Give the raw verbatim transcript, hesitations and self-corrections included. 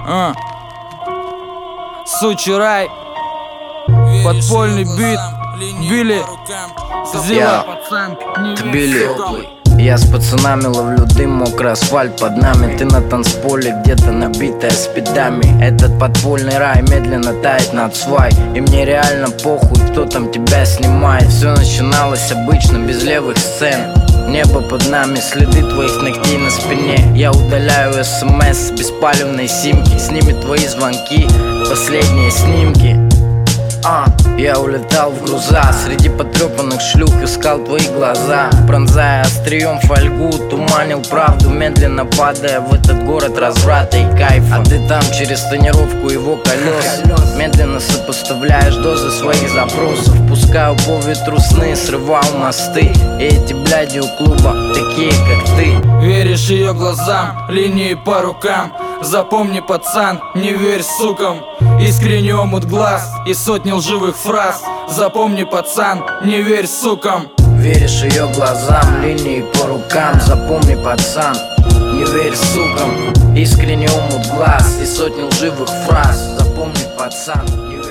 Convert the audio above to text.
А. Сучий рай, подпольный бит, Билли, Зила, пацан, не Тбили. Я с пацанами ловлю дым, мокрый асфальт под нами. Ты на танцполе, где-то набитая спидами. Этот подпольный рай медленно тает над свай. И мне реально похуй, кто там тебя снимает. Все начиналось обычно, без левых сцен. Небо под нами, следы твоих ногтей на спине. Я удаляю смс с беспалевной симки. Сними твои звонки, последние снимки. А, я улетал в груза, среди потрепанных шлюх искал твои глаза. Пронзая острием фольгу, туманил правду, медленно падая в этот город разврата и кайфа. А ты там через тонировку его колес медленно сопоставляешь дозы своих запросов. Пускаю по ветру сны, срывал мосты. И эти бляди у клуба такие, как ты. Веришь ее глазам, линии по рукам. Запомни, пацан, не верь сукам. Искренний омут глаз и сотни лживых фраз. Запомни, пацан, не верь сукам. Веришь ее глазам, линии по рукам. Запомни, пацан, не верь сукам. Искренний омут глаз и сотни лживых фраз. Запомни, пацан, не верь.